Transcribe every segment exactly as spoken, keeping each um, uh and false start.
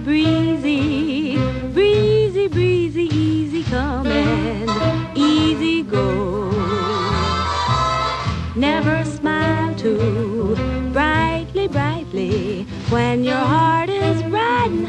breezy, breezy, breezy, easy come and easy go. Never smile too brightly, brightly when your heart is riding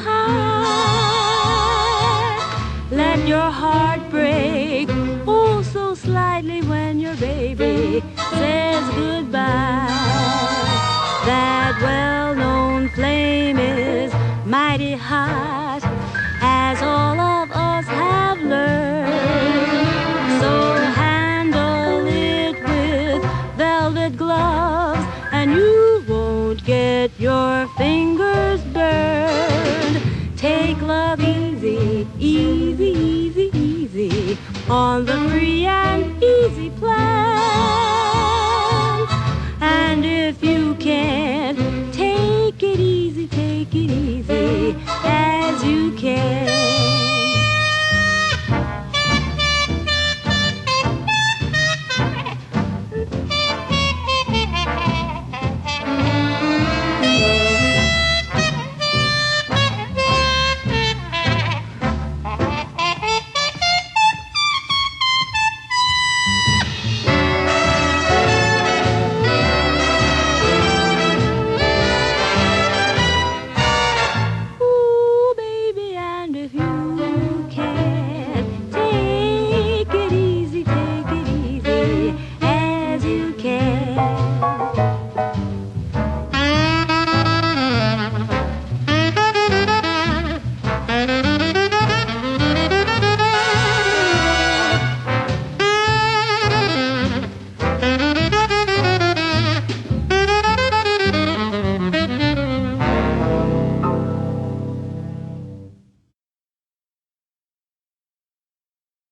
high. Let your heart break oh so slightly when your baby says goodbye. That well-known flame is mighty hot, as all of us have learned. So handle it with velvet gloves, and you won't get your fingers burned. Take love easy, easy, easy, easy on the free and easy